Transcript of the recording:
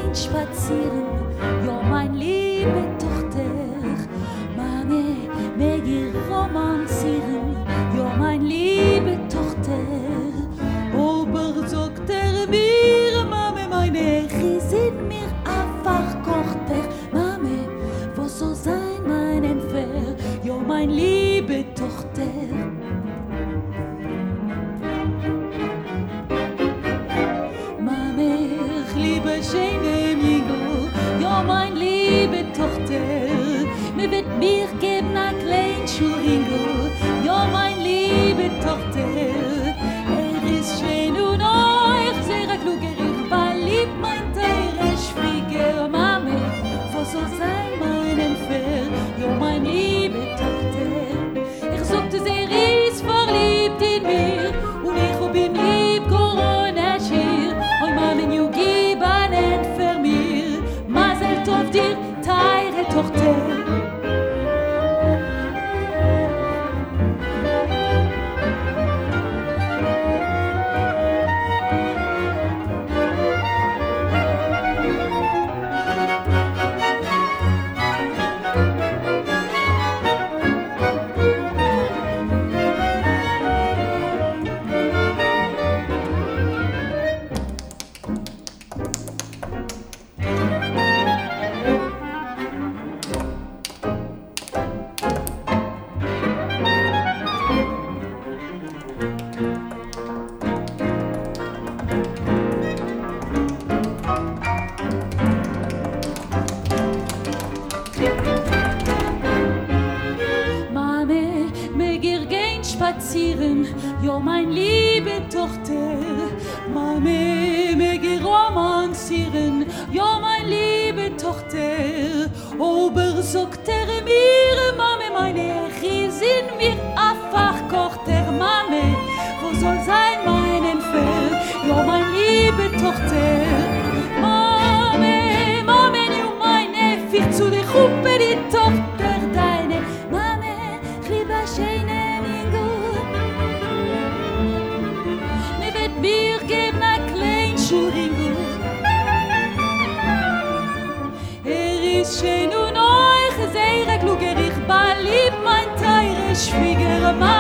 gehen spazieren, ja mein liebe Tochter. Mame, mir gehen romanzieren, ja mein liebe Tochter. Aber sagt mir, Mame, meine sind mir einfach kochter. Mame, was soll sein mein Entfer, ja mein liebe Tochter. Schöne Migo, ja mein liebe Tochter, mir wird mir geben a klein Schuringo, ja mein liebe Tochter, ist schön und euch sehr kluger, ich verliebt mein teure Schwieger, Mame, was soll sein mein Entfer, ja mein liebe Tochter, ich sagte, sie ist verliebt in mir, und ich hab ihm lieb Corona schier, oi Mame, you gib für mir, Mazel Tov dir, teure Tochter. Spazieren, ja mein liebe Tochter, Mame, mir geh romanzieren, ja mein liebe Tochter, aber sagt mir, Mame, meine sind mir einfach kochter, Mame, wo soll sein mein Entfell, ja mein liebe Tochter, Mame, Mame, du meine, viel zu der Gruppe, die Tochter deine, Mame, lieber schöne mir geben a klein Schuringo. Ist schön und euch sehr kluger, ich verlieb mein teure Schwieger.